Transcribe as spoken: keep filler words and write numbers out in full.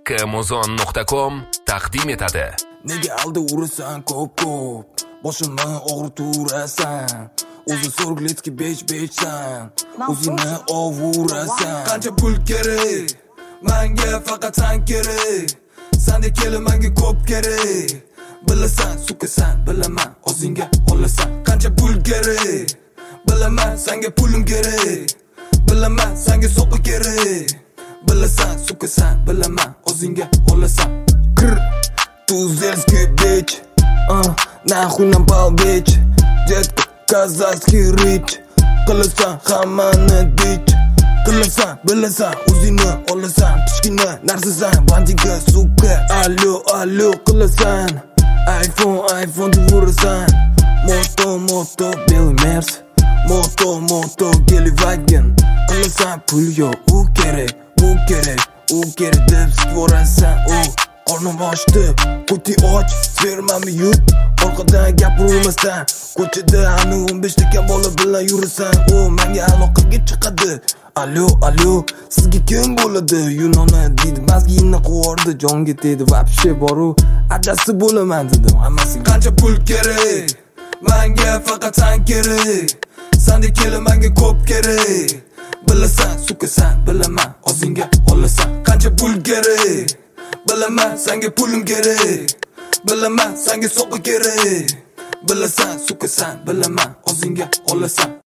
Kamozon nuqta com taqdim etadi. Nega aldi urasan ko'p-ko'p, boshimni og'riturasan. O'zi Sorgletski besh beshsan, o'zingni ovurasan. Qancha pul kerak? Menga faqat sen kerak. Sende keli menga ko'p kerak. Bilasan, sukasan, bilaman, o'zingga olasan. Qancha pul kerak? Bilaman, senga pulim kerak. Bilaman, senga so'qi kerak. Bilasan, sukasan, bilaman, o'zingga olasan. Kr Tuzerski bitch, uh, nahuy nam pal bitch. Детка, казахский rich. Qilasan hammani ditch. Qilasan, bilasan, o'zingni olasan. Kichkina narsasan, bandiga suka. Allo, allo qilasan. iPhone, iPhone deb urasan. Moto, moto, Billy Mers. Moto, moto, Volkswagen. Qilasan pul yo'q, u kerak, u kerak, u kerak deb sikorasan. Oh, qornim ochdi, ko'ti och, bermami yut. Orqadan gapirmasdan, ko'chada ani o'n besh ta bola bilan yurasan. Oh, menga aloqaga chiqadi. Allo, allo, sizga kim bo'ladi? Yunona deydi, mazgingni qo'rdi, jonga tegdi, vapshe boru, adasi bo'laman dedim hammasiga. Qancha pul kerak? Menga faqat sen kerak. Sende keli menga ko'p kerak. Bilasan, sukasan, bilaman, o'zingga olasan. Qancha pul kerak? Bilaman, senga pulim kerak. Bilaman, senga so'qi kerak. Bilasan, sukasan, bilaman, o'zingga olasan.